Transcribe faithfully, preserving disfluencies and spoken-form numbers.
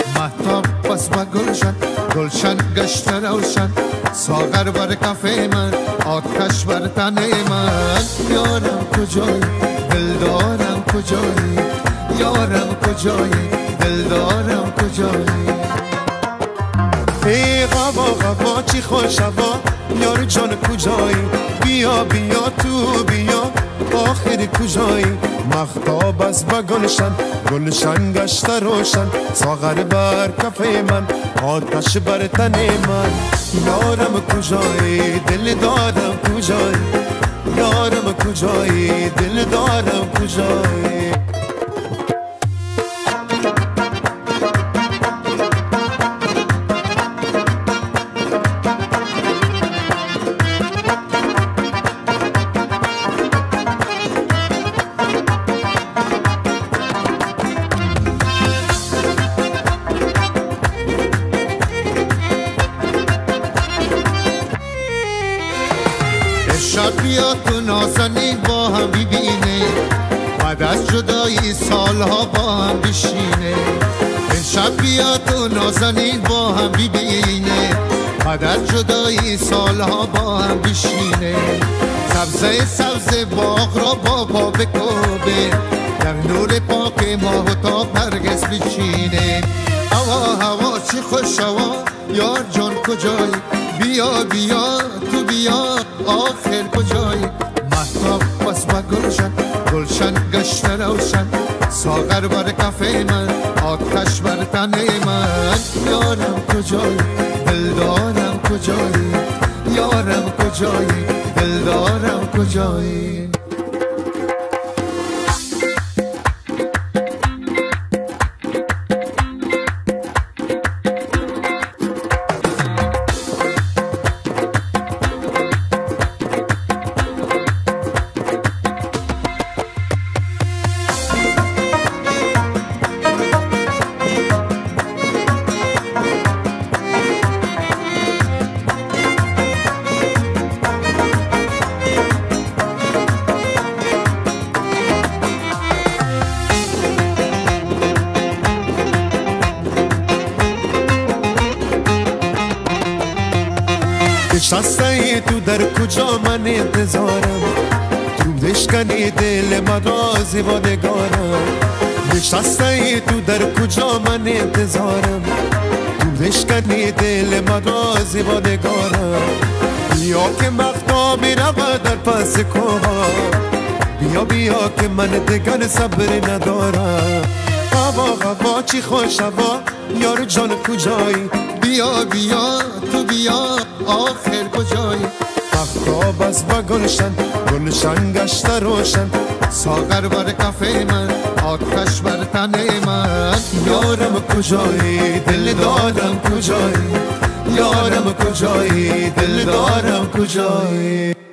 مهتاب بس با گلشن، گلشن گشت روشن، ساغر بر کفه من، آتش بر تن من. یارم کجایی دلدارم کجایی، یارم کجایی دلدارم کجایی. ای غوا غوا چی خوش هوا، یار جان کجایی، بیا بیا تو بیا آخری کجایی. مختاب از با گلشن، گلشن گشت روشن، ساغر بر کفه من، آتش بر تن من. یارم کجایی دل دارم کجایی، یارم کجایی دل دارم کجایی. شب بیا تو نازنین با هم ببینه، بعد از جدایی سالها با هم بشینه. شب بیا تو نازنین با هم ببینه، بعد از جدایی سالها با هم بشینه. سبزه سبز باغ را با پا بکوبه، در نور پاک ماه و تاب نرگس بچینه. هوا هوا چی خوش هوا، یار جان کجایی، بیا بیا تو بیا آخر کجایی. مهتاب بس با گلشن، گلشن گشت روشن، ساغر بر کفه من، آتش بر تن من. یارم کجایی دلدارم کجایی، یارم کجایی دلدارم کجایی. نشسته ای تو در کجا من انتظارم، تو دشکنی دل من رازی با نگارم. نشسته ای تو در کجا من انتظارم، تو دشکنی دل من رازی با نگارم. بیا که مختاب می رود در پس کوها، بیا بیا که من دگر صبر ندارم. هوا هوا چی خوش هوا، یار جان کجایی، بیا بیا تو بیا آخر کجایی. مختاب از با گلشن، گلشن گشت روشن، ساغر بر کفه من، آتش بر تن من. یارم کجایی دل دارم کجایی، یارم کجایی دل دارم کجایی.